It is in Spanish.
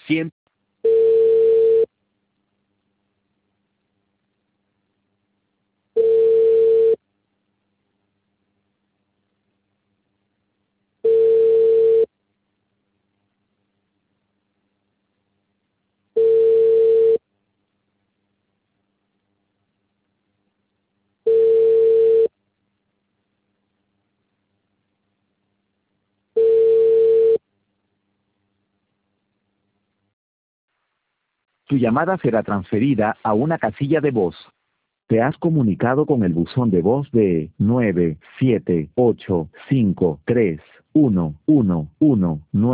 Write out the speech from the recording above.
Siempre. Tu llamada será transferida a una casilla de voz. Te has comunicado con el buzón de voz de 978531119.